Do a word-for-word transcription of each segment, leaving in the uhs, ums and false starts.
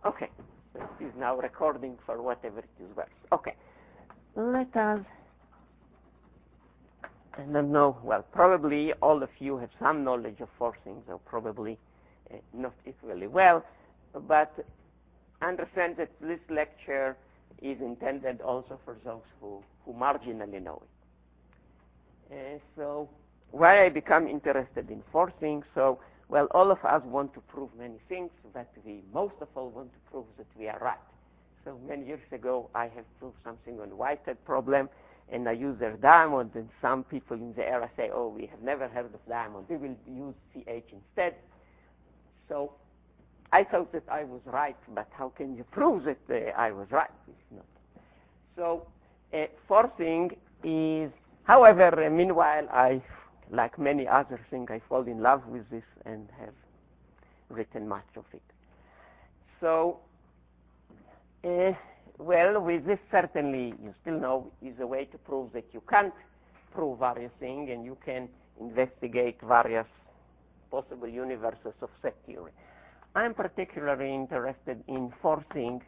Okay, so it is now recording for whatever it is worth. Okay, let us, I don't know, well, probably all of you have some knowledge of forcing, though probably uh, not equally well, but understand that this lecture is intended also for those who, who marginally know it. Uh, so why I become interested in forcing? So, well, all of us want to prove many things, but we most of all want to prove that we are right. So many years ago, I have proved something on Whitehead problem, and I use their diamond, and some people in the era say, oh, we have never heard of diamond. We will use C H instead. So I thought that I was right, but how can you prove that uh, I was right? It's not. So uh, forcing is, however, uh, meanwhile, I, like many other things, I fall in love with this and have written much of it. So, uh, well, with this certainly, you still know, is a way to prove that you can't prove various things, and you can investigate various possible universes of set theory. I'm particularly interested in forcing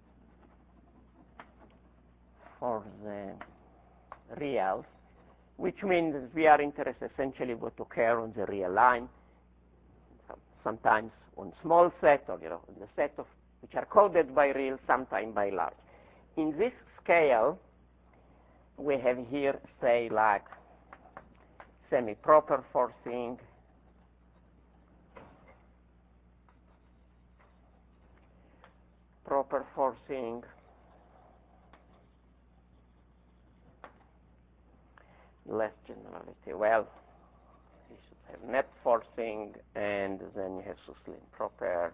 for the reals, which means that we are interested essentially what occur on the real line, sometimes on small set, or you know, in the set of which are coded by real, sometimes by large. In this scale, we have here, say, like semi-proper forcing, proper forcing, less generality. Well, you should have net forcing, and then you have Suslin proper.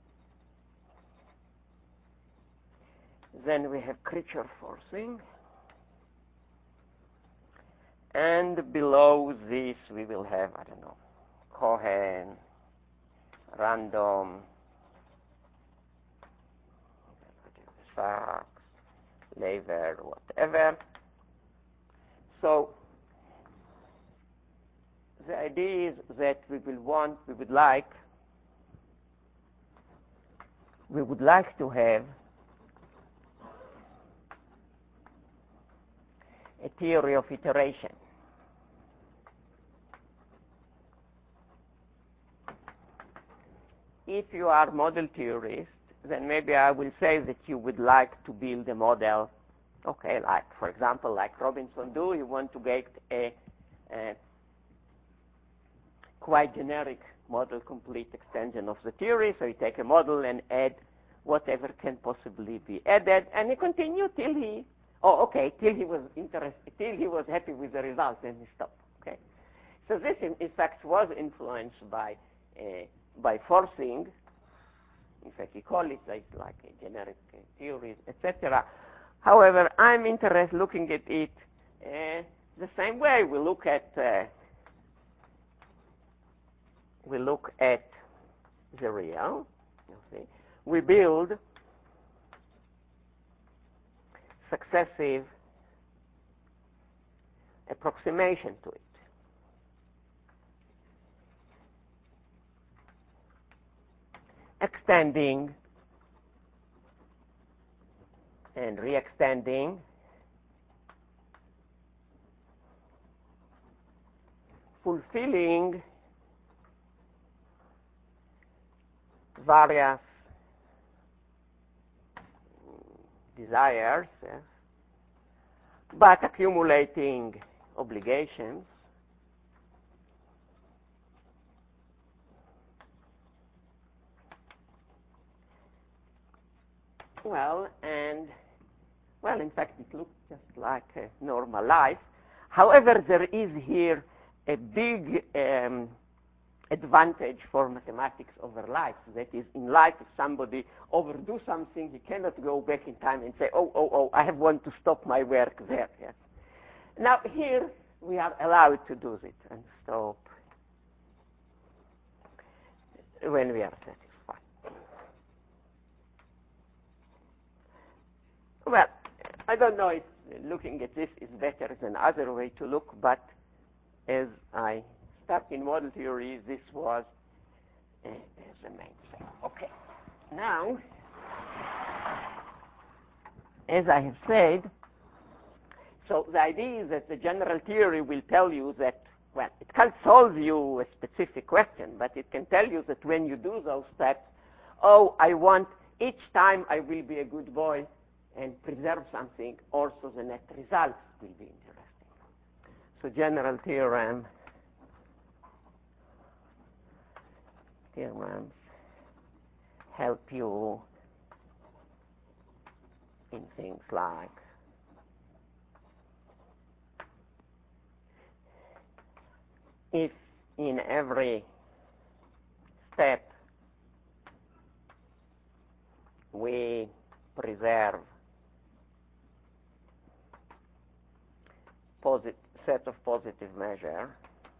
Then we have creature forcing. And below this we will have, I don't know, Cohen, random, Sachs, Lever, whatever. So the idea is that we will want, we would like, we would like to have a theory of iteration. If you are model theorist, then maybe I will say that you would like to build a model, okay, like, for example, like Robinson do, you want to get a, a quite generic model complete extension of the theory, so you take a model and add whatever can possibly be added, and you continue till he, oh, okay, till he was interested, till he was happy with the result, and he stopped, okay? So this, in, in fact, was influenced by uh, by forcing. In fact, we call it like, like a generic uh, theories, et cetera. However, I'm interested looking at it uh, the same way. We look at uh, we look at the real. You see, we build successive approximation to it. Extending and re-extending, fulfilling various desires, yes, but accumulating obligations. Well, and, well, in fact, it looks just like a normal life. However, there is here a big um, advantage for mathematics over life. That is, in life, if somebody overdo something, he cannot go back in time and say, oh, oh, oh, I have want to stop my work there. Yes. Now, here, we are allowed to do it and stop when we are satisfied. Well, I don't know if looking at this is better than other way to look, but as I start in model theory, this was uh, the main thing. Okay. Now, as I have said, so the idea is that the general theory will tell you that, well, it can't solve you a specific question, but it can tell you that when you do those steps, oh, I want each time I will be a good boy and preserve something, also the net results will be interesting. So general theorem, theorems help you in things like if in every step we preserve posit- set of positive measure,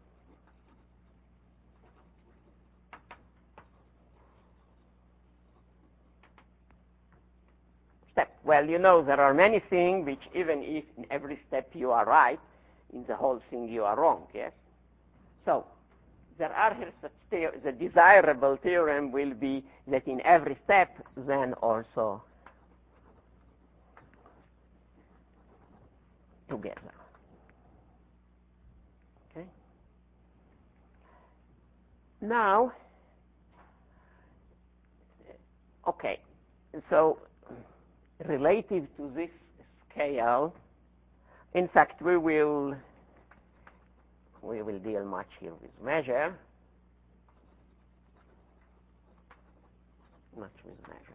step. Well, you know, there are many things which even if in every step you are right, in the whole thing you are wrong, yes? So there are here such the-, the desirable theorem will be that in every step then also together. Okay? Now, okay, so relative to this scale, in fact, we will we will deal much here with measure, much with measure.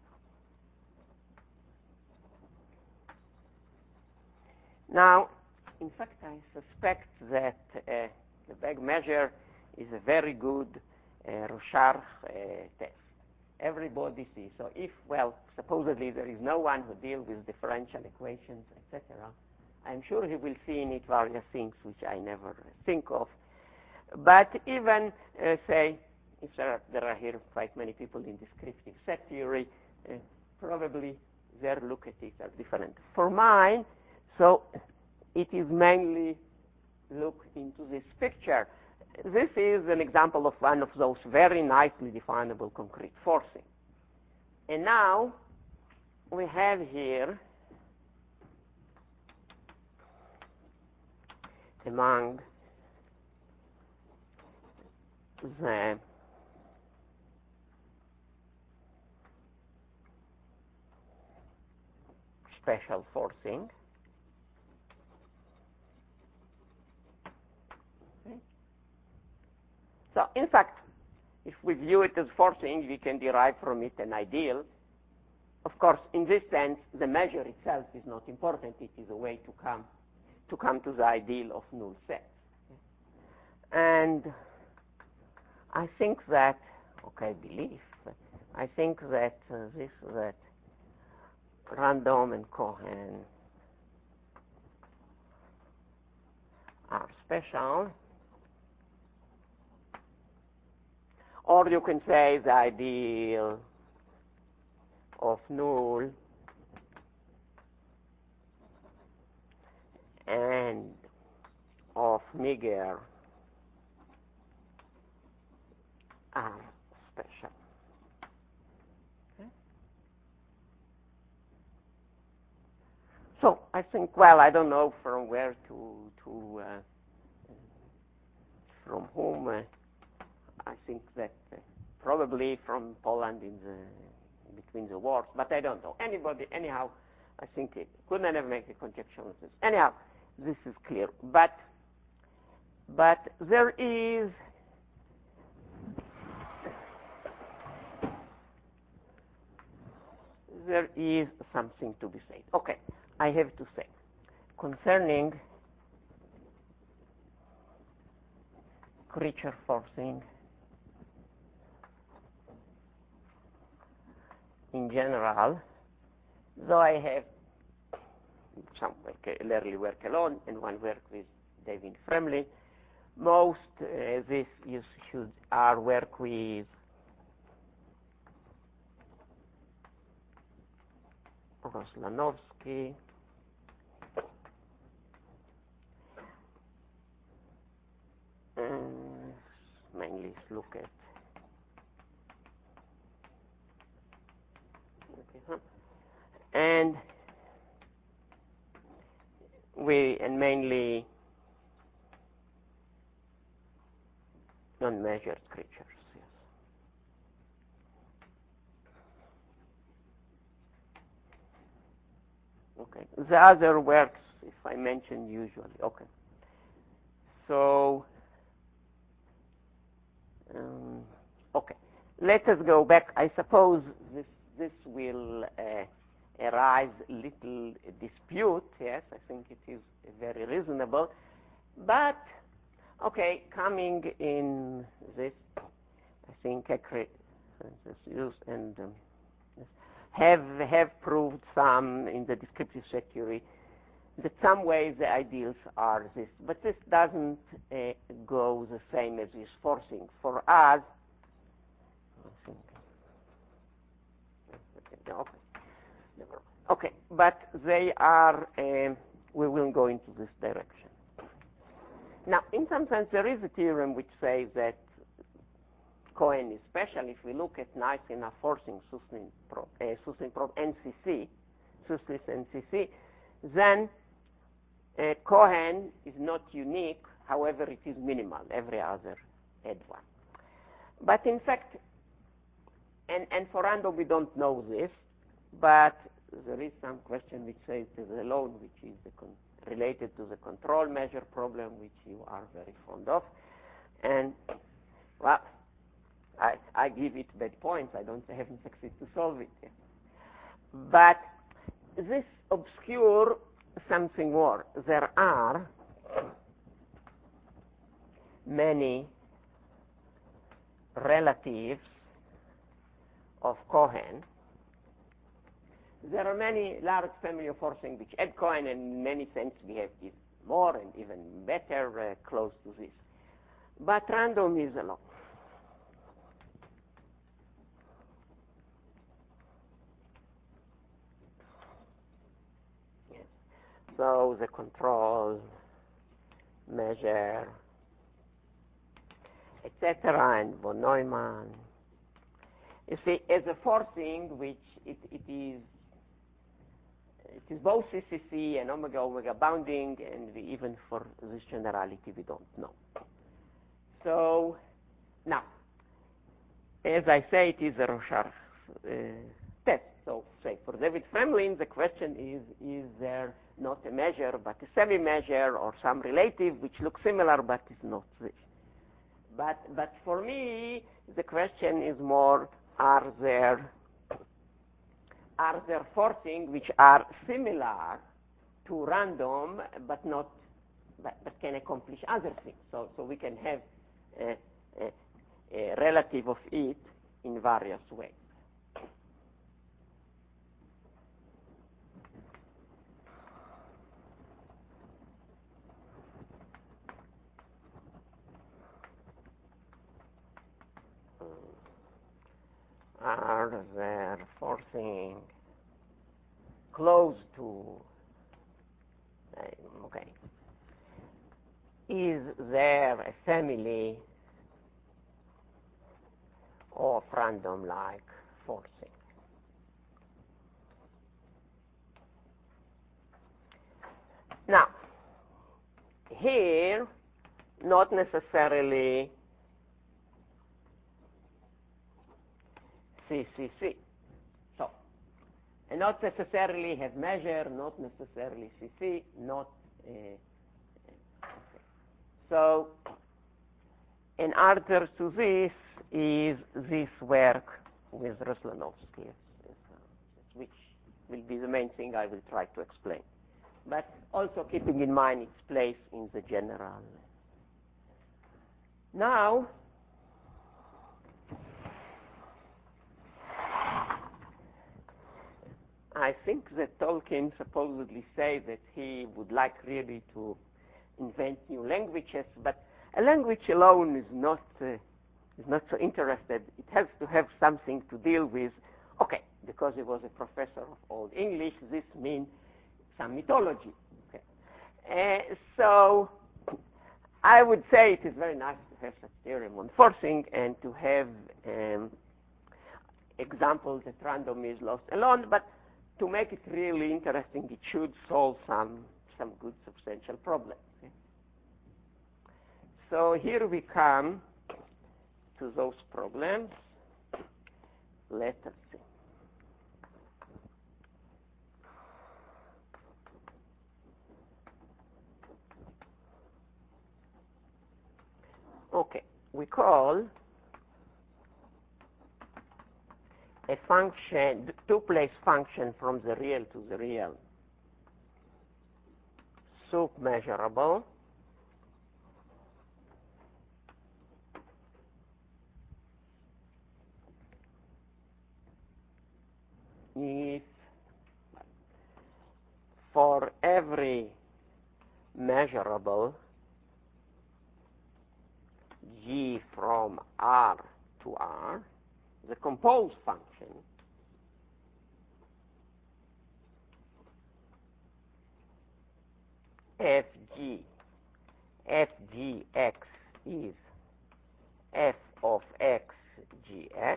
Now, in fact, I suspect that uh, the Begg measure is a very good uh, Rorschach uh, test. Everybody sees. So if, well, supposedly there is no one who deals with differential equations, et cetera, I'm sure he will see in it various things which I never think of. But even, uh, say, if there are, there are here quite many people in descriptive set theory, uh, probably their look at it are different. For mine, so it is mainly look into this picture. This is an example of one of those very nicely definable concrete forcing. And now we have here among the special forcing. Okay. So, in fact, if we view it as forcing, we can derive from it an ideal. Of course, in this sense, the measure itself is not important. It is a way to come to come to the ideal of null sets. And I think that, okay, belief, I think that uh, this, that Random and Cohen are special. Or you can say the ideal of null and of Niger are special. Okay. So I think, well, I don't know from where to, to uh, from whom. Uh, I think that uh, probably from Poland in the between the wars, but I don't know. Anybody, anyhow, I think it could never make a conjecture on this. Anyhow, this is clear. But but there is there is something to be said. Okay, I have to say concerning creature forcing in general, though I have some work, early work alone and one work with David Fremley, most uh, this you should are work with Roslanovsky, and mainly look at okay, huh? and we and mainly non-measured creatures. Yes. Okay. The other works, if I mention usually. Okay. So, um, okay. Let us go back. I suppose this this will uh, arise little dispute. Yes, I think it is very reasonable. But okay, coming in this, I think accurate use and um, have have proved some in the descriptive set theory that some ways the ideals are this, but this doesn't uh, go the same as this forcing. For us, I think, okay, okay, but they are, um, we will go into this direction. Now, in some sense, there is a theorem which says that Cohen is special. If we look at nice enough forcing, Suslin probe, uh, Suslin probe N C C, Suslis N C C, then uh, Cohen is not unique. However, it is minimal. Every other had one. But in fact, and, and for random we don't know this, but there is some question which says it is alone, which is the con related to the control measure problem, which you are very fond of. And, well, I, I give it bad points. I don't I haven't succeeded to solve it yet. But this obscure something more. There are many relatives of Cohen. There are many large family of forcing which add Cohen, and in many sense behave even more and even better uh, close to this. But random is alone. Yes. So the control, measure, et cetera, and von Neumann. You see, as a forcing, which it, it is it is both C C C and omega omega bounding, and we, even for this generality we don't know. So now, as I say, it is a Rorschach uh, test. So say for David Fremlin, the question is: is there not a measure but a semi-measure or some relative which looks similar but is not this? But but for me, the question is more: are there are there forcing which are similar to random but not but, but can accomplish other things? So so we can have a, a, a relative of it in various ways. Are there forcing close to, uh, okay, is there a family of random-like forcing? Now, here, not necessarily C C C. So, and not necessarily have measure, not necessarily C C, not. Uh, okay. So, an answer to this is this work with Ruslanovsky, which will be the main thing I will try to explain. But also keeping in mind its place in the general. Now, I think that Tolkien supposedly said that he would like really to invent new languages, but a language alone is not uh, is not so interested. It has to have something to deal with. Okay, because he was a professor of Old English, this means some mythology. Okay, uh, so I would say it is very nice to have such theorem on forcing and to have um, examples that random is lost alone, but to make it really interesting, it should solve some some good substantial problems. Okay? So here we come to those problems. Let us see. Okay, we call a function, two-place function from the real to the real, sup measurable, if for every measurable G from R to R, the composed function Fg, Fgx is f of x gx,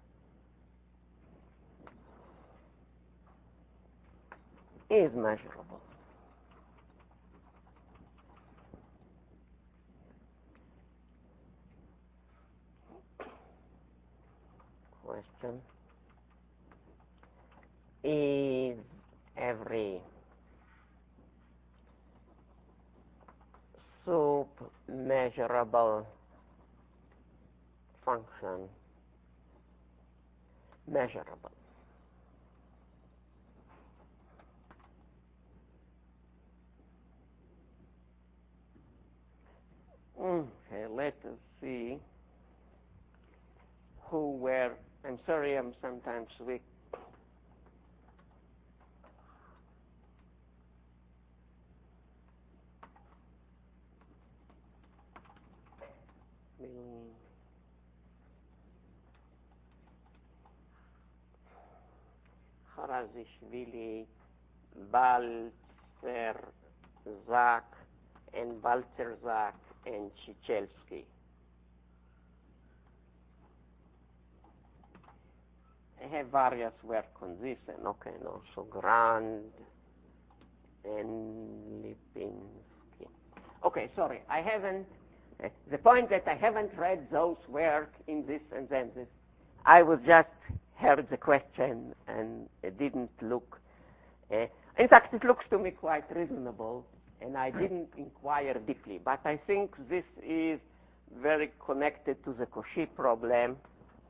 is measurable. Question: is every sup measurable function measurable? Okay, let us see who were. I'm sorry, I'm sometimes weak. Harazishvili, Balcerzak, and Balcerzak and Chichelski. I have various work on this, and okay, and also Grand and Lipinski. Okay, sorry, I haven't. Uh, the point that I haven't read those work in this and then this. I was just heard the question and uh, didn't look. Uh, in fact, it looks to me quite reasonable, and I didn't inquire deeply. But I think this is very connected to the Cauchy problem.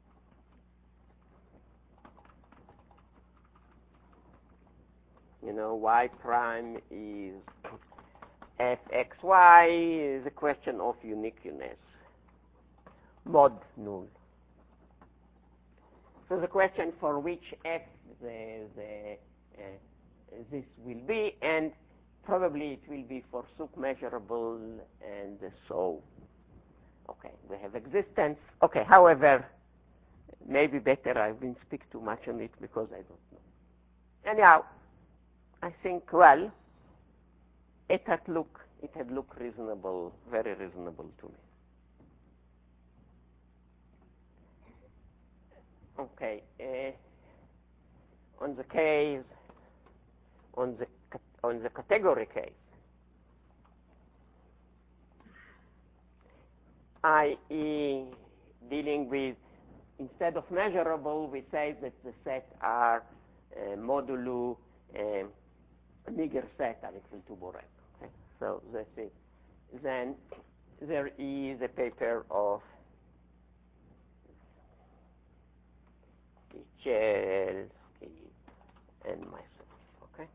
You know, y prime is fxy is a question of uniqueness, mod null. So the question for which f the, the, uh, this will be, and probably it will be for sup-measurable, and so. Okay, we have existence. Okay, however, maybe better I didn't speak too much on it because I don't know. Anyhow, I think, well, it had look, it had looked reasonable, very reasonable to me. Okay, uh, on the case, on the on the category case, that is dealing with, instead of measurable, we say that the sets are uh, modulo uh, Niger set are equal to Borel. Okay? So that's it. Then there is a paper of Chelsky and myself. Okay.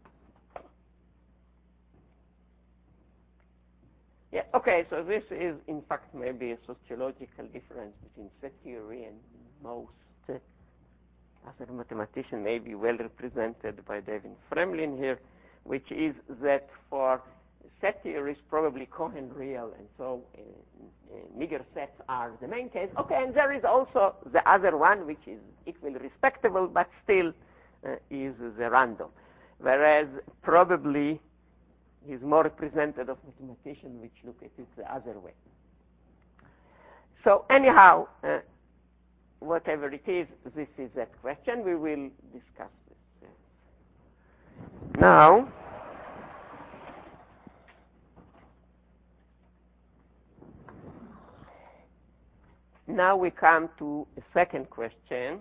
Yeah. Okay. So this is, in fact, maybe a sociological difference between set theory and most uh, other mathematicians, maybe well represented by David Fremlin here, which is that for set theories, probably Cohen real, and so uh, uh, Niger sets are the main case. Okay, and there is also the other one, which is equally respectable, but still uh, is the random. Whereas probably is more representative of mathematicians which look at it the other way. So anyhow, uh, whatever it is, this is that question. We will discuss this. Now, now we come to a second question.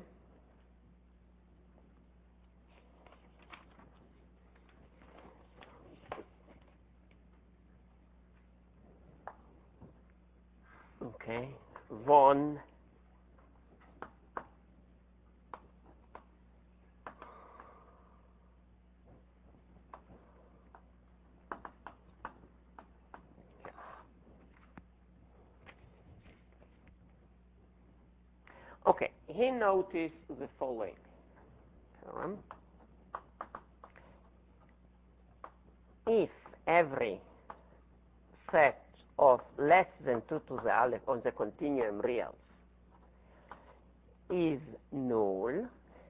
Okay, von Okay, he noticed the following theorem. If every set of less than two to the aleph on the continuum reals is null,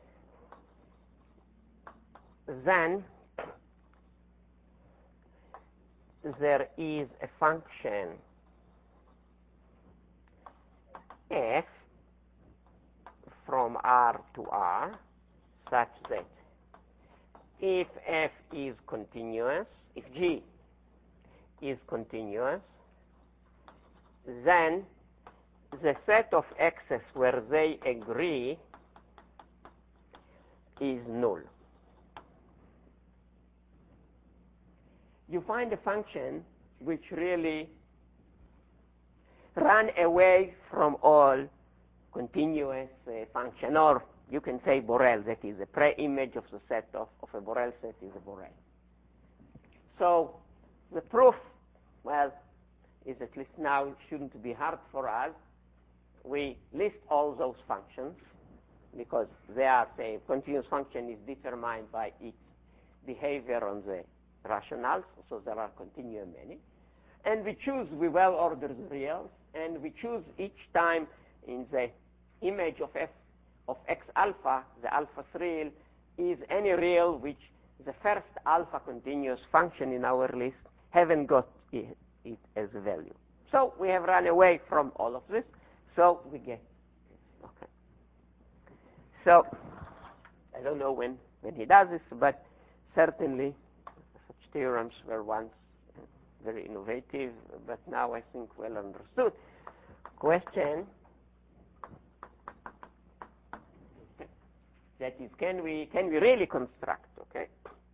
then there is a function f from R to R such that if f is continuous, if G is continuous, then the set of x's where they agree is null. You find a function which really run away from all continuous uh, function, or you can say Borel, that is a pre-image of the set of, of a Borel set is a Borel. So the proof, well, is at least now it shouldn't be hard for us. We list all those functions because they are, say, continuous function is determined by its behavior on the rationals, so there are continuum many. And we choose, we well-ordered reals, and we choose each time in the image of f of x alpha, the alpha real is any real which the first alpha continuous function in our list haven't got it, it as a value. So we have run away from all of this, so we get this. Okay. So I don't know when, when he does this, but certainly such theorems were once very innovative, but now I think well understood. Question, that is, can we can we really construct? Okay.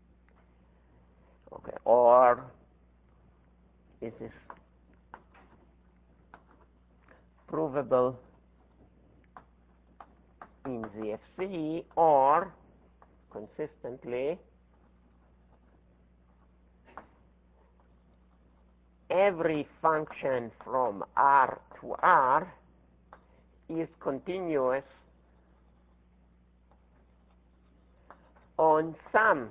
Okay. Or is this provable in Z F C, or consistently every function from R to R is continuous on some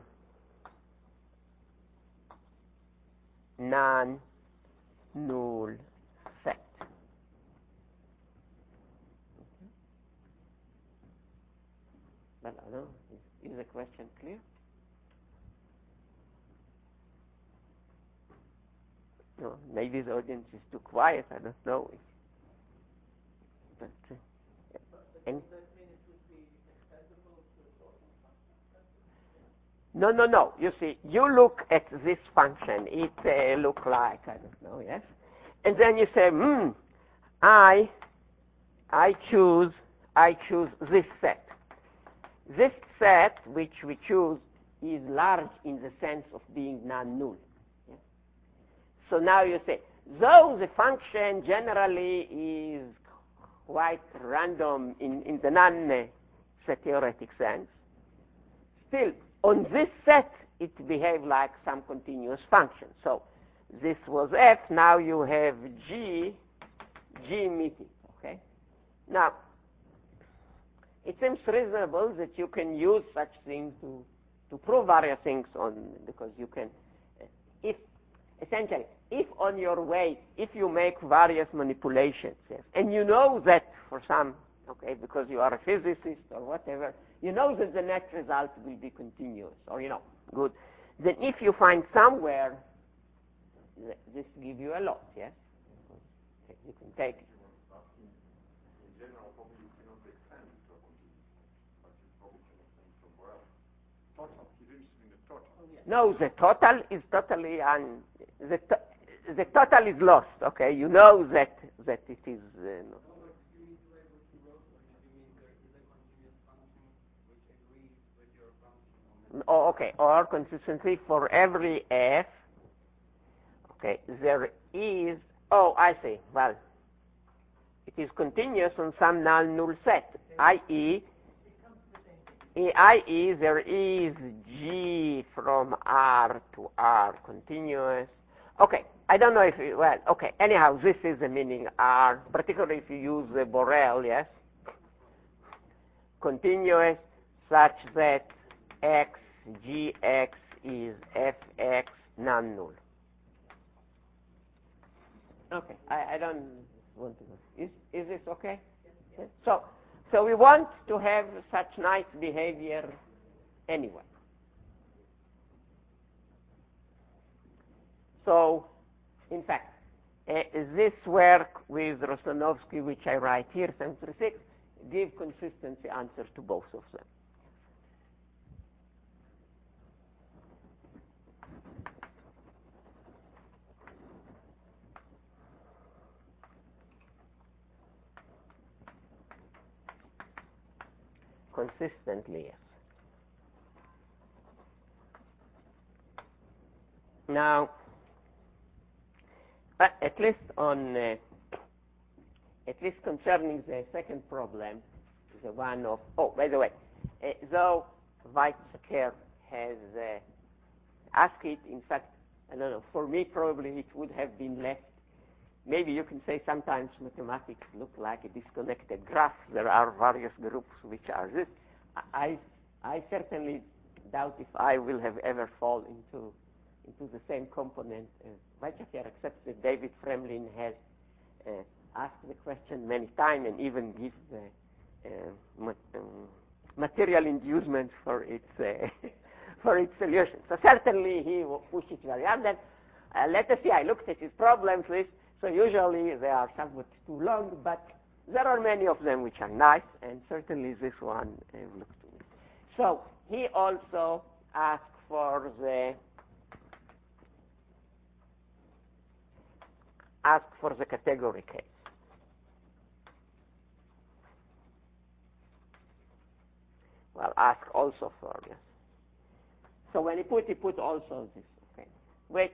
non-null set. Well, I don't know. Is, is the question clear? No, maybe the audience is too quiet. I don't know. But, uh, and no, no, no. You see, you look at this function. It uh, look like, I don't know, yes? And then you say, hmm, I, I choose, I choose this set. This set, which we choose, is large in the sense of being non-null. Yes? So now you say, though the function generally is quite random in, in the non-set theoretic sense, still, on this set, it behaves like some continuous function. So this was f, now you have g, g meeting, okay? Now, it seems reasonable that you can use such things to, to prove various things on, because you can, if, essentially, if on your way, if you make various manipulations, yes, and you know that for some, okay, because you are a physicist or whatever, you know that the net result will be continuous, or, you know, good. Then if you find somewhere, th this gives you a lot, yes? You can take it. In general, probably you cannot extend it to a continuum, but you probably can extend it somewhere else. Total. He's interested in the total. Oh, yeah. No, the total is totally, un the, to the total is lost, okay? You know that, that it is... Uh, no. Oh, okay, or consistently for every f, okay, there is, oh, I see, well, it is continuous on some non-null set, that is, that is, there is G from R to R continuous. Okay, I don't know if, it, well, okay, anyhow, this is the meaning R, particularly if you use the Borel, yes? Continuous such that X, G X is F X non-null. Okay, I, I don't want to go. Is, is this okay? Yes. So, so we want to have such nice behavior anyway. So, in fact, uh, this work with Rostanovsky, which I write here, seven three six, give consistency answer to both of them. Consistently, yes. Now, but at least on, uh, at least concerning the second problem, the one of, oh, by the way, uh, though Weizsäcker has uh, asked it, in fact, I don't know, for me probably it would have been left. Maybe you can say sometimes mathematics look like a disconnected graph. There are various groups which are this. I, I certainly doubt if I will have ever fall into into the same component as Weizsäcker, except that David Fremlin has uh, asked the question many times and even give uh, uh, ma um, material inducement for its uh, for its solution. So certainly he will push it very hard. Then uh, let us see. I looked at his problems list. So usually they are somewhat too long, but there are many of them which are nice, and certainly this one uh, looks to me. So he also asked for the asked for the category case. Well, ask also for this. So when he put, he put also this, okay, which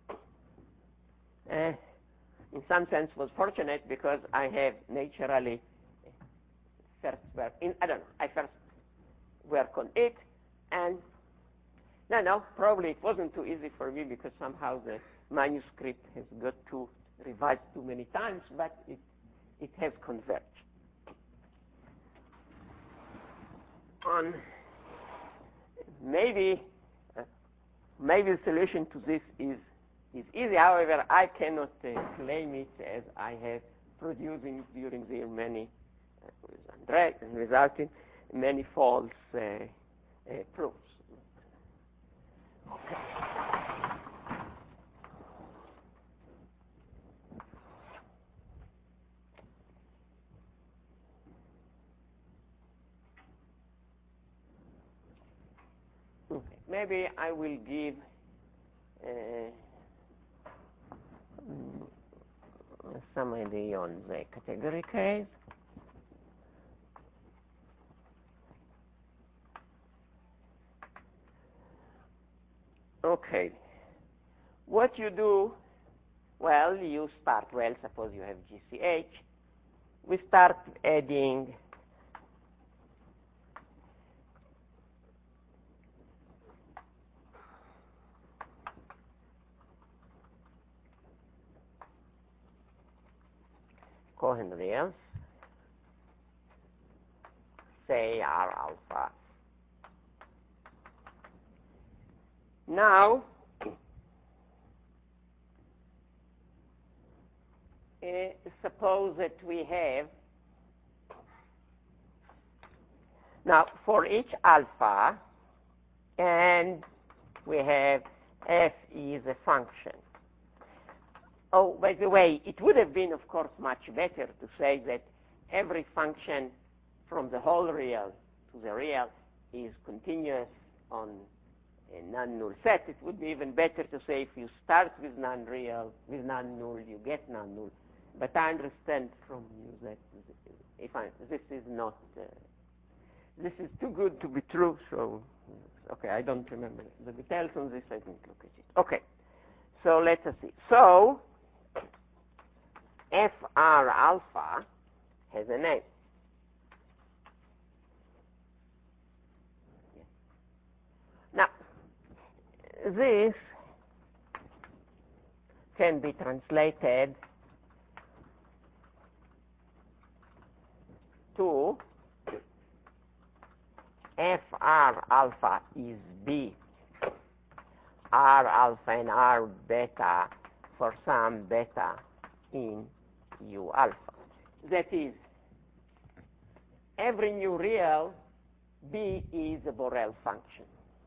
uh, in some sense was fortunate because I have naturally first work in, I don't know, I first work on it, and no, no, probably it wasn't too easy for me because somehow the manuscript has got to revised too many times, but it, it has converged. On maybe, uh, maybe the solution to this is is easy. However, I cannot uh, claim it as I have producing during the year many, uh, with Andre and without it, many false uh, uh, proofs. Okay. Okay. Maybe I will give uh, some idea on the category case. Okay. What you do, well, you start, well, suppose you have G C H. We start adding Cohen reals, say R alpha. Now, uh, suppose that we have, now for each alpha, and we have f is a function. Oh, by the way, it would have been, of course, much better to say that every function from the whole real to the real is continuous on a non-null set. It would be even better to say if you start with non-real, with non-null, you get non-null. But I understand from you that if I, this is not, uh, this is too good to be true, so, Okay, I don't remember the details on this. I didn't look at it. Okay, so let us see. So F R alpha has a name. Now, this can be translated to F R alpha is B, R alpha and R beta for some beta in U alpha. That is, every new real, B is a Borel function.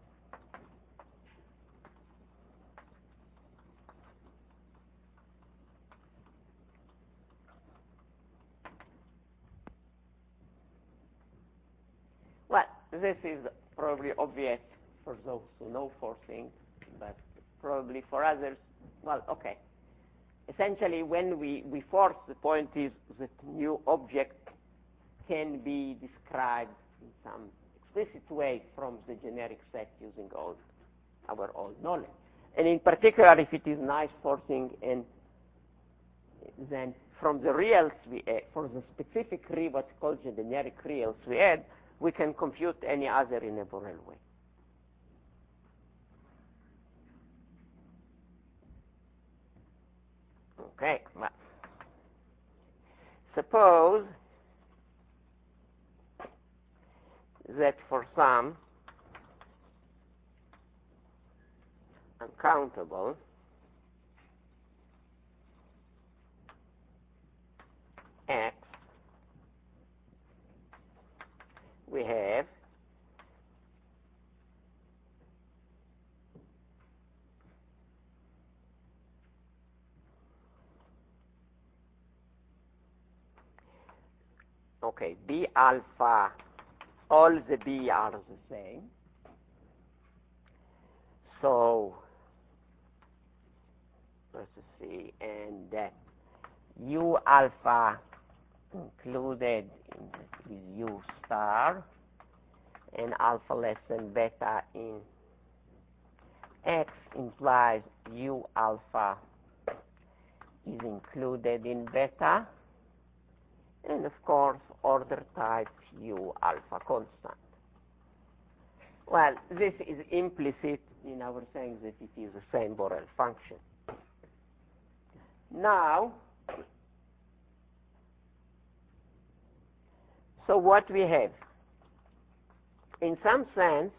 Well, this is probably obvious for those who know forcing, but probably for others, well, okay. Essentially, when we, we force, the point is that new object can be described in some explicit way from the generic set using all our old knowledge. And in particular, if it is nice forcing, and then from the reals we add, for the specific real, what's called the generic reals we add, we can compute any other in a Borel way. Okay, well, suppose that for some uncountable x, we have okay, B alpha, all the B are the same. So let's see, and uh, U alpha included in is U star, and alpha less than beta in X implies U alpha is included in beta, and of course order type U alpha constant. Well, this is implicit in our saying that it is the same Borel function. Now, so what we have, in some sense,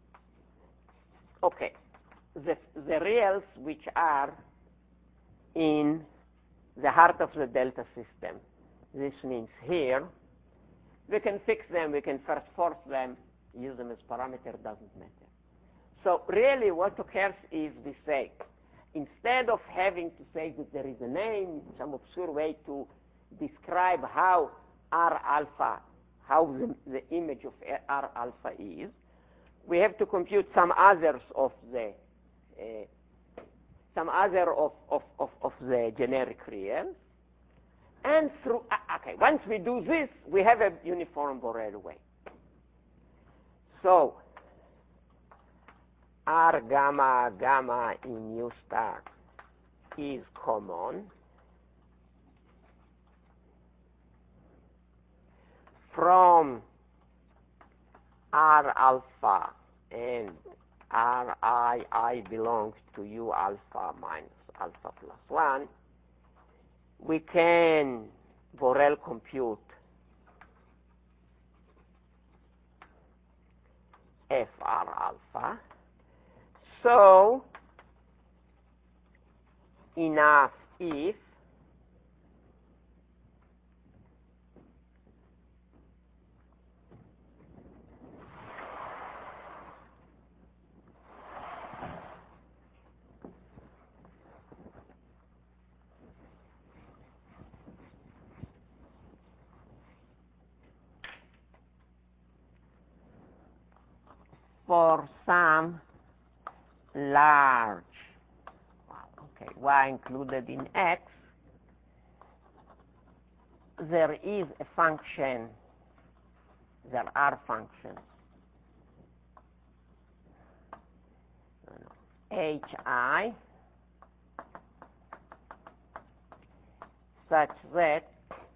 okay, the, the reals which are in the heart of the delta system, this means here, we can fix them, we can first force them, use them as parameter, doesn't matter. So really what occurs is we say, instead of having to say that there is a name, some obscure way to describe how R alpha, how the, the image of R alpha is, we have to compute some others of the uh, some other of, of, of, of the generic reals. And through, uh, okay, once we do this, we have a uniform Borel way. So, R gamma gamma in U star is common from R alpha and R I, I belongs to U alpha minus alpha plus one. We can Borel compute F R alpha. So, enough if for some large, okay, y included in X, there is a function, there are functions Hi such that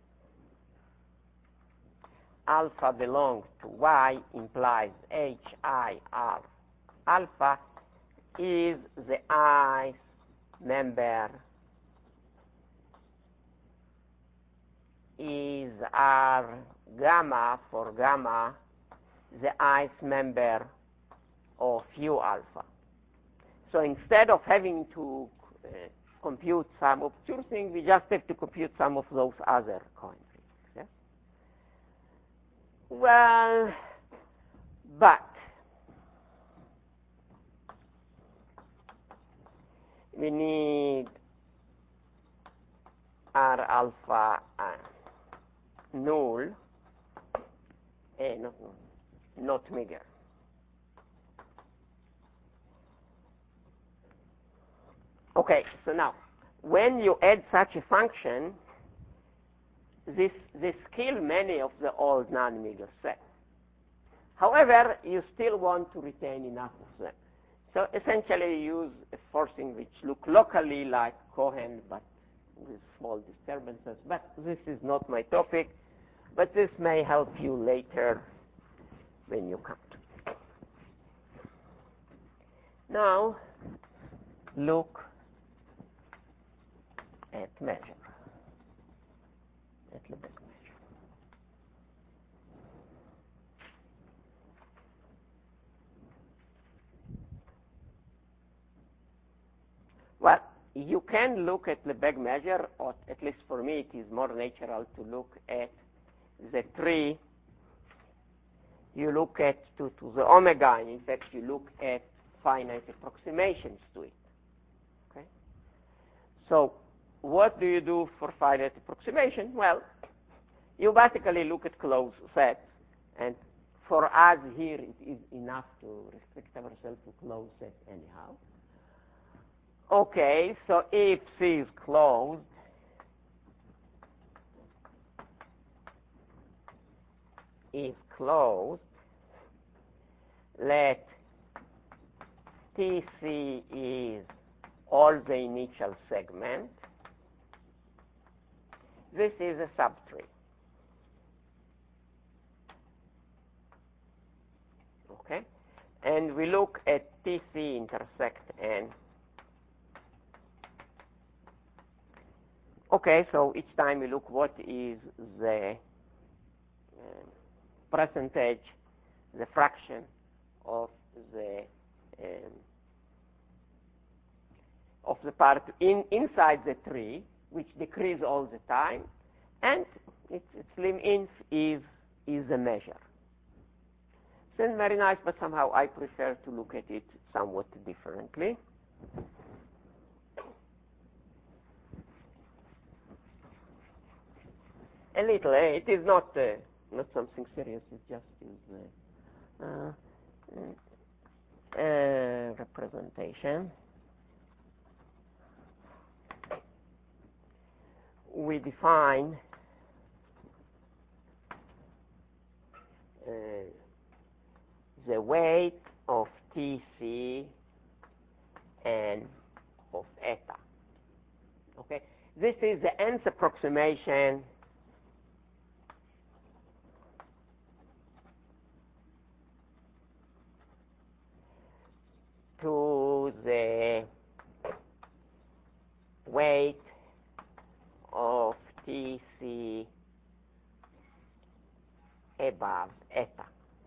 alpha belongs to Y implies Hi R alpha is the I member is R gamma for gamma the ith member of U alpha. So instead of having to uh, compute some obscure thing, we just have to compute some of those other coin tricks. Yeah? Well, but we need R alpha uh, null, eh, not, not meager. Okay, so now, when you add such a function, this, this kill many of the old non-meager sets. However, you still want to retain enough of them. So essentially you use a forcing which look locally like Cohen, but with small disturbances. But this is not my topic, but this may help you later when you come to it. Now, look at measure, at Lebesgue measure. Well, you can look at Lebesgue measure, or at least for me it is more natural to look at the tree. You look at to, to the omega, and in fact you look at finite approximations to it. Okay? So what do you do for finite approximation? Well, you basically look at closed sets, and for us here it is enough to restrict ourselves to closed sets anyhow. Okay, so if C is closed, is closed, let T C is all the initial segment. This is a subtree. Okay? And we look at T C intersect N. Okay, so each time we look what is the uh, percentage, the fraction of the um, of the part in inside the tree, which decrease all the time, and its, its lim inf is is the measure. It's very nice, but somehow I prefer to look at it somewhat differently. A little, eh? It is not uh, not something serious. It's just is uh, uh, uh, representation. We define uh, the weight of T C and of eta. Okay, this is the nth approximation to the weight of T C above eta.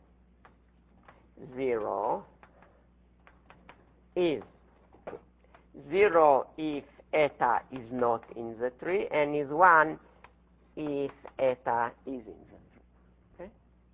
Zero is zero if eta is not in the tree, and is one if eta is in the tree. Okay?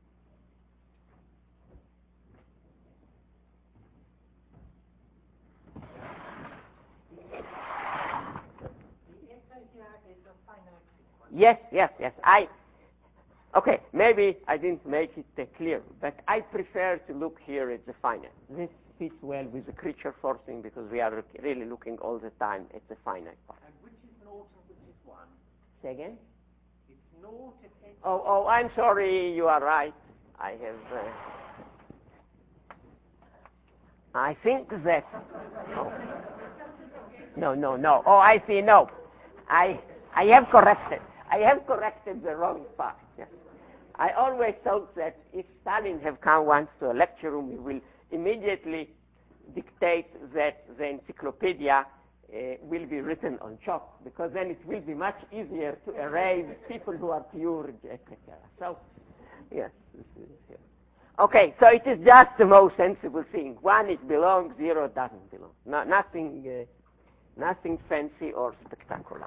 Yes, yes, yes. I okay. Maybe I didn't make it uh, clear, but I prefer to look here at the finite. This fits well with the creature forcing because we are really looking all the time at the finite part. And which is naught and which is one? Say again? It's naught and x. Oh, oh, I'm sorry. You are right. I have. Uh, I think that, oh. no, no, no. Oh, I see, no. I, I have corrected. I have corrected the wrong part. Yes. I always thought that if Stalin have come once to a lecture room, he will immediately dictate that the encyclopedia uh, will be written on chalk, because then it will be much easier to erase people who are pure, et cetera. So, yes, this is here. Okay, so it is just the most sensible thing. One, it belongs. Zero, doesn't belong. No, nothing, uh, nothing fancy or spectacular.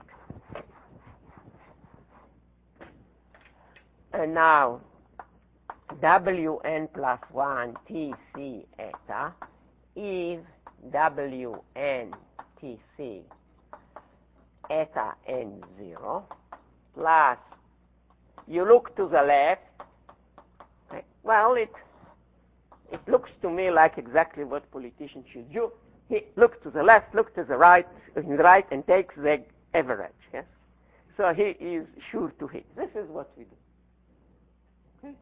And now, Wn plus one T C eta is Wn T C eta n zero plus, you look to the left. Well, it it looks to me like exactly what politicians should do. He looks to the left, looks to the right, right, and takes the average. Yes, so he is sure to hit. This is what we do. Okay.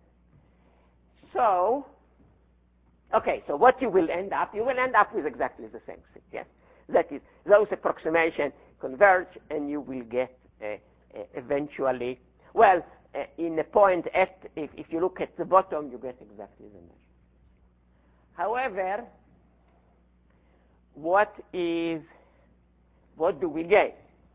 So, okay. So what you will end up, you will end up with exactly the same thing. Yes, that is, those approximations converge, and you will get uh, uh, eventually. Well. Uh, in a point F, if, if you look at the bottom, you get exactly the measure. However, what is, what do we gain?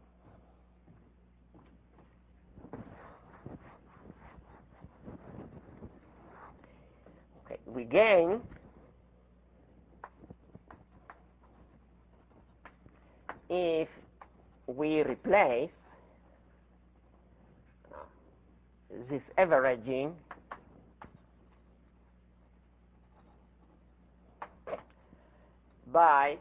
Okay, we gain if we replace this averaging by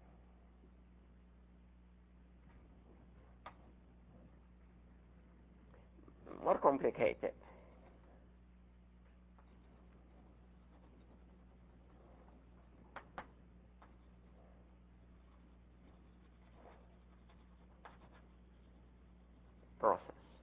more complicated process.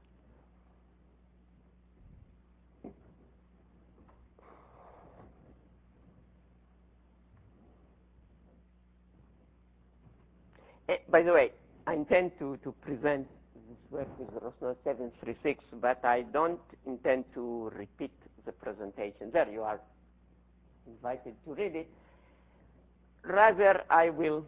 Uh, by the way, I intend to, to present this work with Rosner seven three six, but I don't intend to repeat the presentation. There you are invited to read it. Rather, I will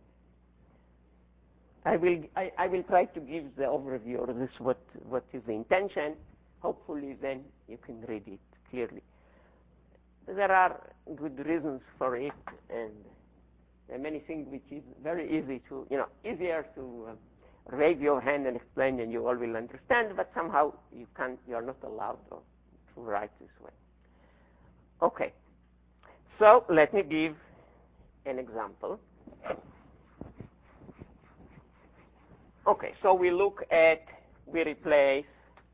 I will I, I will try to give the overview, or this what what is the intention. Hopefully, then you can read it clearly. There are good reasons for it, and there are many things which is very easy to, you know, easier to uh, raise your hand and explain, and you all will understand. But somehow you can't, you are not allowed to, to write this way. Okay. So let me give an example. Okay. So we look at, we replace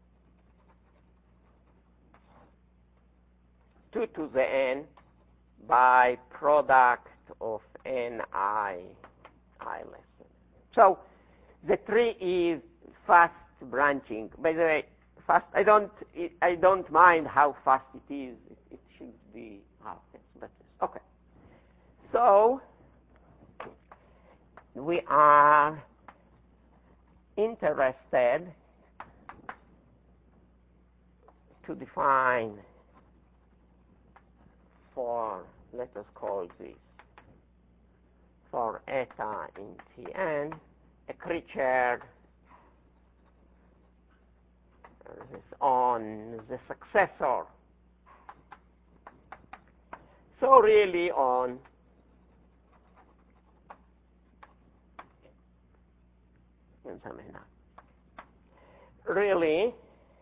two to the n by product of n I I less than. So the tree is fast branching. By the way, fast. I don't. I don't mind how fast it is. It, it should be half. But okay. So we are interested to define for, let us call this, for eta in Tn, a creature is on the successor. So really on really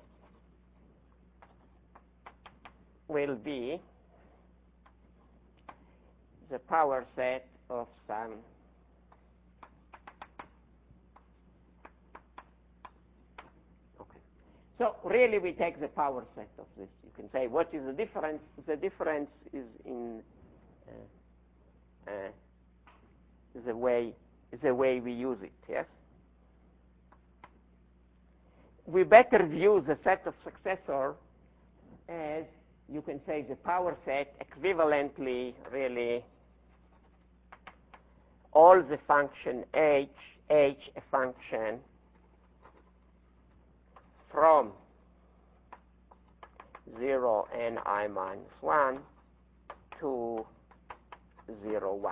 will be the power set of some okay. So really we take the power set of this. You can say what is the difference? The difference is in uh, uh, the way the way we use it, yes? We better view the set of successor as, you can say, the power set equivalently really all the function h, h a function from zero n I minus one to zero, one.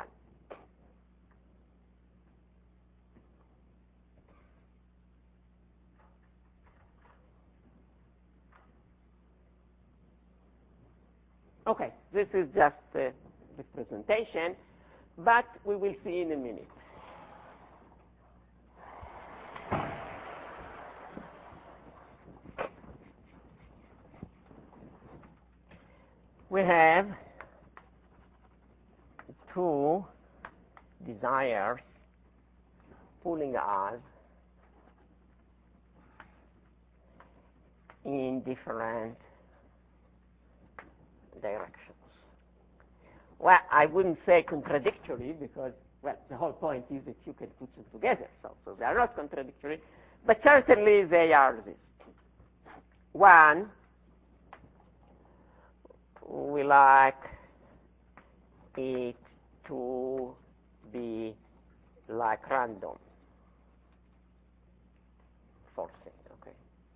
Okay, this is just uh, the presentation, but we will see in a minute. We have two desires pulling us in different directions. Well, I wouldn't say contradictory because, well, the whole point is that you can put them together, so, so they are not contradictory, but certainly they are this. One, we like it to be like random forcing, okay?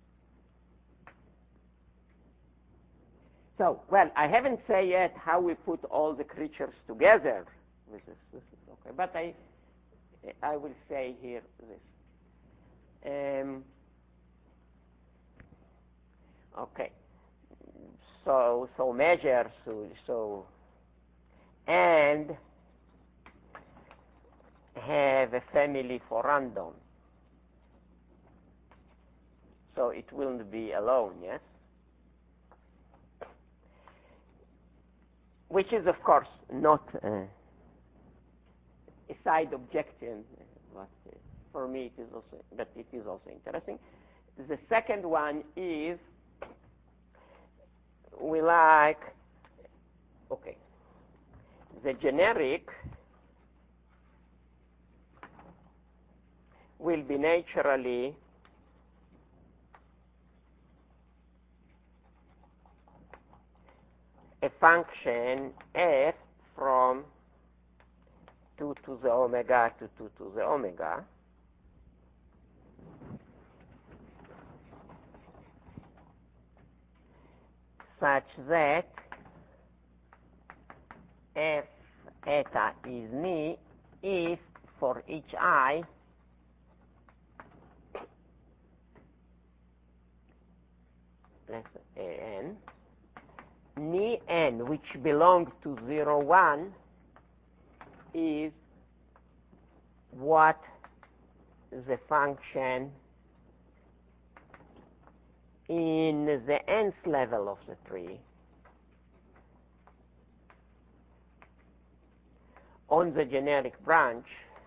So, well, I haven't said yet how we put all the creatures together with this. This is okay, but I, I will say here this. Um, okay. So, so measures, so, so, and have a family for random. So it wouldn't be alone, yes? Which is, of course, not uh, a side objection, but uh, for me it is also, but it is also interesting. The second one is we like, okay, the generic will be naturally a function f from two to the omega to two to the omega, such that f eta is ni if for each I let's say n, ni n which belongs to zero, one is what the function in the nth level of the tree on the generic branch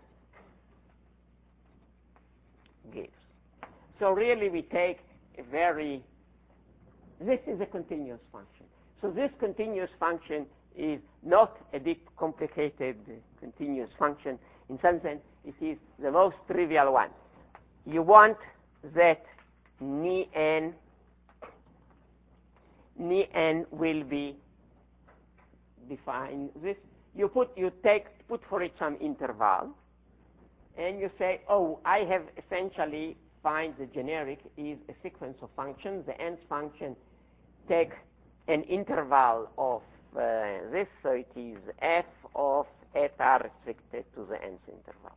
gives. So really we take a very, this is a continuous function. So this continuous function is not a deep, complicated uh, continuous function. In some sense, it is the most trivial one. You want that ni n, ni n will be defined. This you put, you take, put for it some interval, and you say, oh, I have essentially find the generic is a sequence of functions. The nth function take an interval of uh, this, so it is f of eta restricted to the nth interval.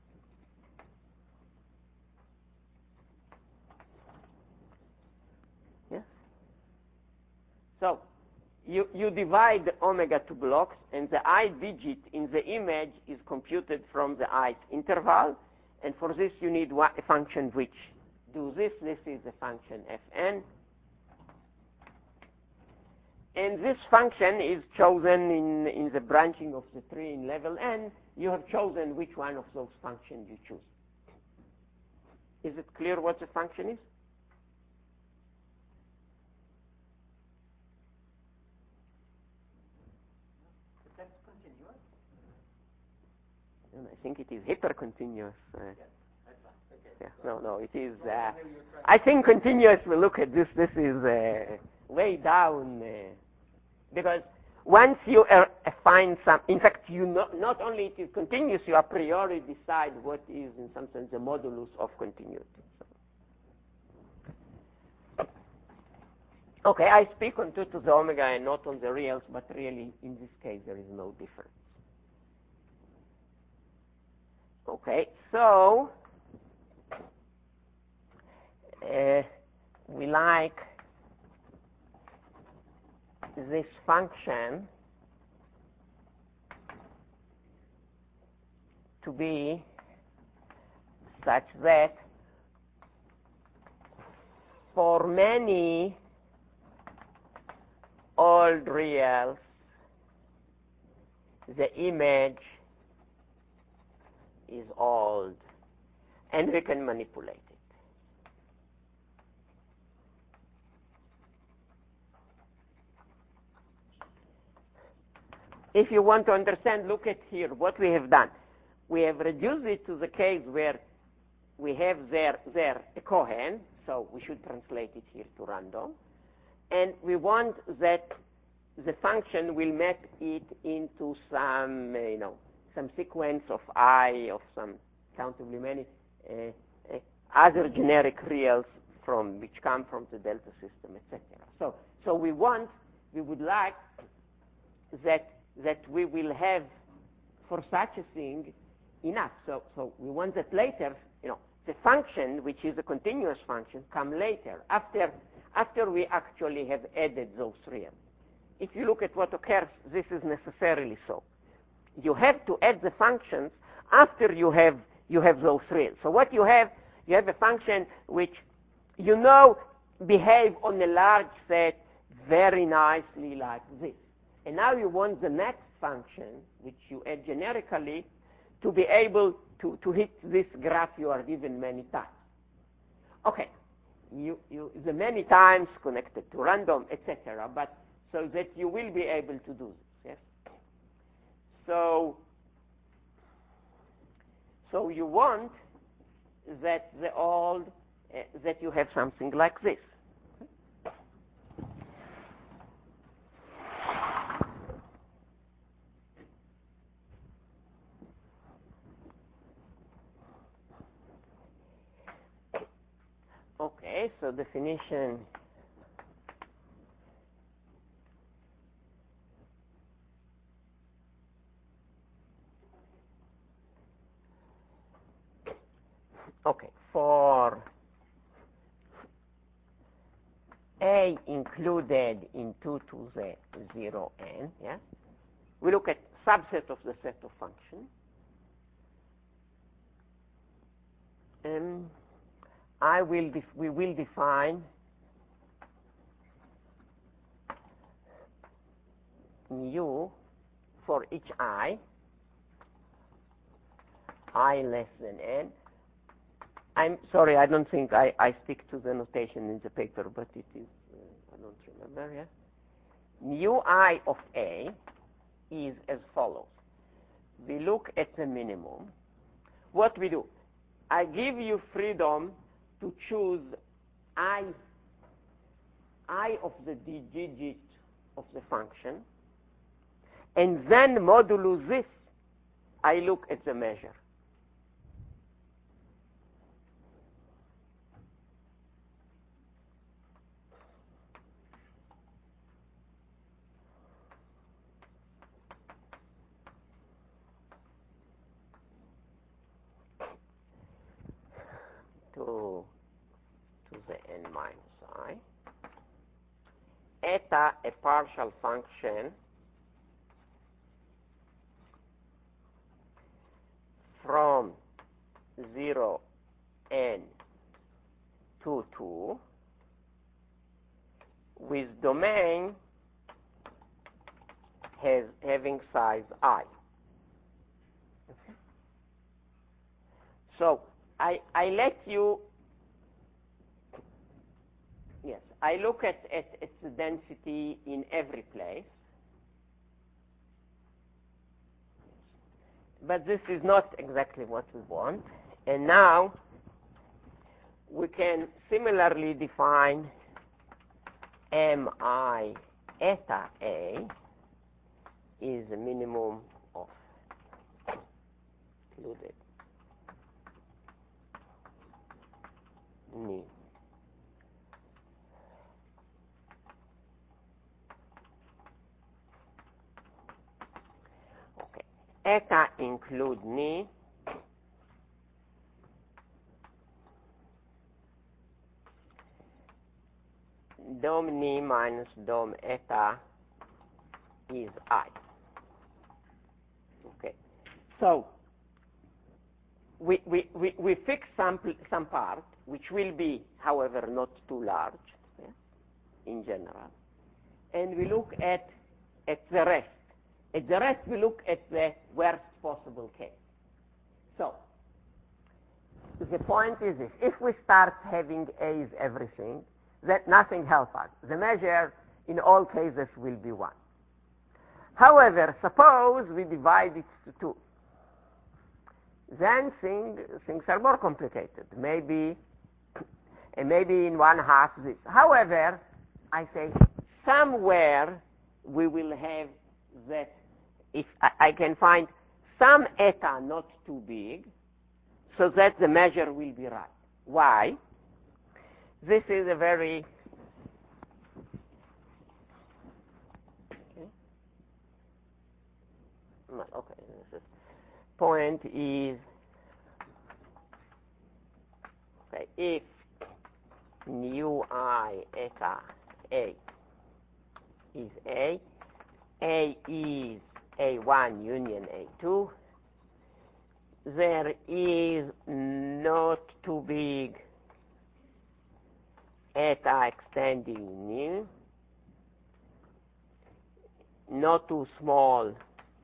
Yes? So you, you divide the omega to blocks, and the ith digit in the image is computed from the ith interval, and for this you need one, a function which do this. This is the function fn. And this function is chosen in, in the branching of the tree in level n. You have chosen which one of those functions you choose. Is it clear what the function is? That's continuous. And I think it is hypercontinuous. Uh, Yes, that's right. Okay. yeah, no, no, it is. Uh, I think continuous. We look at this. This is uh, way down uh, because once you uh, find some, in fact, you not, not only it is continuous, you a priori decide what is, in some sense, the modulus of continuity. Okay, I speak on two to the omega and not on the reals, but really, in this case, there is no difference. Okay, so uh, we like this function to be such that for many old reals, the image is old, and we can manipulate it. If you want to understand, look at here what we have done. We have reduced it to the case where we have there, there a Cohen, so we should translate it here to random. And we want that the function will map it into some, uh, you know, some sequence of I, of some countably many uh, uh, other generic reals from which come from the delta system, et cetera. So, so we want, we would like that that we will have for such a thing enough. So, so we want that later, you know, the function, which is a continuous function, come later, after, after we actually have added those reals. If you look at what occurs, this is necessarily so. You have to add the functions after you have, you have those reals. So what you have, you have a function which, you know, behave on a large set very nicely like this. And now you want the next function, which you add generically, to be able to, to hit this graph you are given many times. Okay, you, you, the many times connected to random, et cetera, but so that you will be able to do this, yes? So, so you want that the old, uh, that you have something like this. Okay, so definition okay, for A included in two to the zero n, yeah, we look at subset of the set of functions. Um, I will def we will define mu for each I, I less than n. I'm sorry, I don't think I, I stick to the notation in the paper, but it is, uh, I don't remember, yeah? Mu I of A is as follows. We look at the minimum. What we do, I give you freedom to choose I, I of the digit of the function, and then modulo this, I look at the measure. To, to the n minus I. Eta, a partial function from zero n to two with domain has having size I. Okay. So I, I let you, yes, I look at, at, at the density in every place. But this is not exactly what we want. And now we can similarly define mi eta A is the minimum of included ni. Okay. Eta include ni. Dom ni minus dom eta is I. Okay. So we, we, we, we fix some, some part, which will be, however, not too large, yeah, in general. And we look at, at the rest. At the rest, we look at the worst possible case. So the point is this. If we start having A's everything, that nothing helps us. The measure in all cases will be one. However, suppose we divide it to two. Then thing, things are more complicated. Maybe, maybe in one half this. However, I say somewhere we will have that if I, I can find some eta not too big, so that the measure will be right. Why? This is a very okay. Okay. This is, point is okay. If nu I eta A is A, A is A one union A two. There is not too big eta extending nu, not too small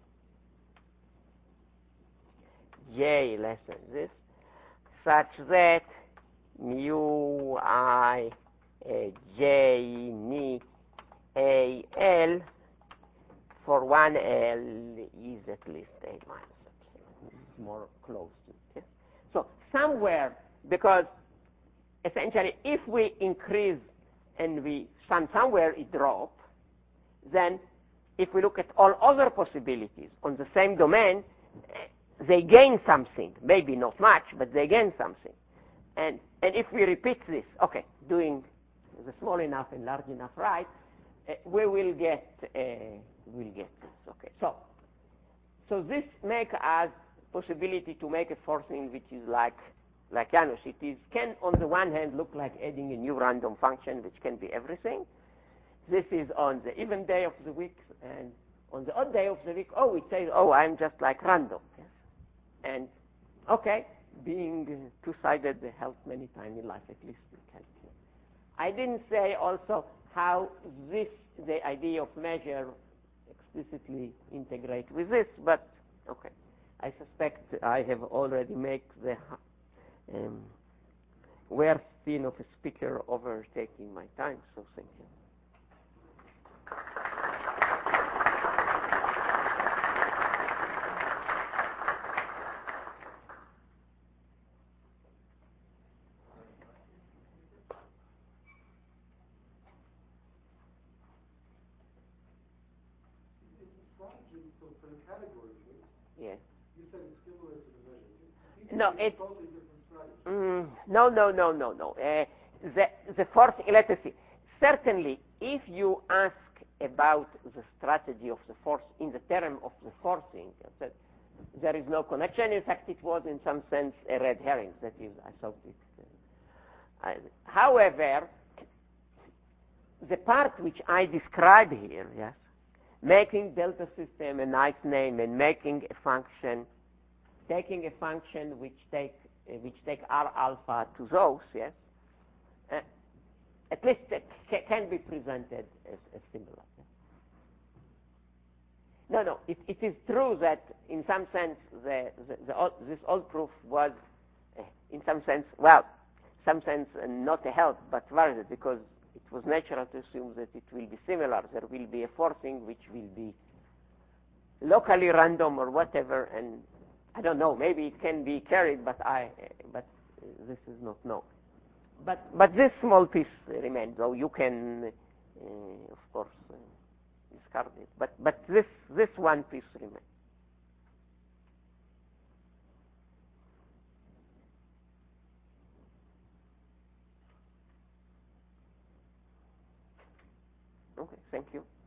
j less than this, such that mu I uh, j ni A L for one L is at least A minus epsilon. It's more close to it. Yes? So somewhere, because essentially if we increase and we some somewhere it drop, then if we look at all other possibilities on the same domain, they gain something. Maybe not much, but they gain something. And and if we repeat this, okay, doing the small enough and large enough right, uh, we will get uh, we'll get this. Okay, so so this makes us possibility to make a forcing which is like like Janusz. It is can on the one hand look like adding a new random function which can be everything. This is on the even day of the week, and on the odd day of the week, oh, it says, oh, I'm just like random. Yes? And okay, being uh, two-sided helps many times in life, at least we can. I didn't say also how this, the idea of measure, explicitly integrate with this, but okay. I suspect I have already made the um, worst sin of a speaker overtaking my time, so thank you. So for the category case, yes. You said it's similar to the measure. No, it's it, totally different strategy. Mm, no, no, no, no, no. Uh, the the forcing. Let us see. Certainly, if you ask about the strategy of the force in the term of the forcing, that there is no connection. In fact, it was in some sense a red herring. That is, I thought it. Uh, I, however, the part which I describe here, yes, making delta system a nice name and making a function, taking a function which take uh, which take R alpha to those, yes, uh, at least it ca- can be presented as, as similar. Yes? No, no, it, it is true that in some sense the, the, the old, this old proof was, uh, in some sense, well, some sense uh, not a help but valid, because it was natural to assume that it will be similar. There will be a forcing which will be locally random or whatever, and I don't know. Maybe it can be carried, but I, but uh, this is not known. But but this small piece remains. Though you can, uh, of course, uh, discard it. But but this this one piece remains. Okay, thank you.